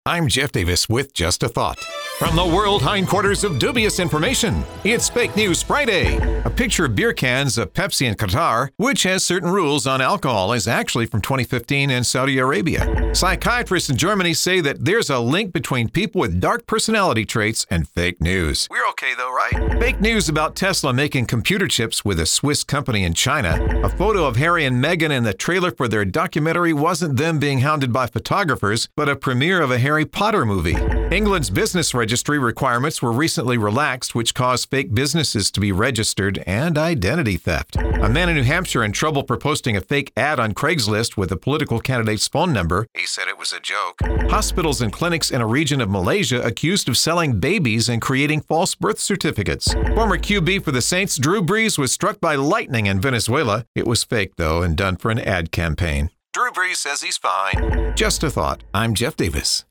I'm Jeff Davis with Just a Thought. From the world hindquarters of dubious information, it's Fake News Friday. A picture of beer cans of Pepsi in Qatar, which has certain rules on alcohol, is actually from 2015 in Saudi Arabia. Psychiatrists in Germany say that there's a link between people with dark personality traits and fake news. We're okay though, right? Fake news about Tesla making computer chips with a Swiss company in China. A photo of Harry and Meghan in the trailer for their documentary wasn't them being hounded by photographers, but a premiere of a Harry Potter movie. England's business registry requirements were recently relaxed, which caused fake businesses to be registered, and identity theft. A man in New Hampshire in trouble for posting a fake ad on Craigslist with a political candidate's phone number. He said it was a joke. Hospitals and clinics in a region of Malaysia accused of selling babies and creating false birth certificates. Former QB for the Saints, Drew Brees, was struck by lightning in Venezuela. It was fake, though, and done for an ad campaign. Drew Brees says he's fine. Just a thought. I'm Jeff Davis.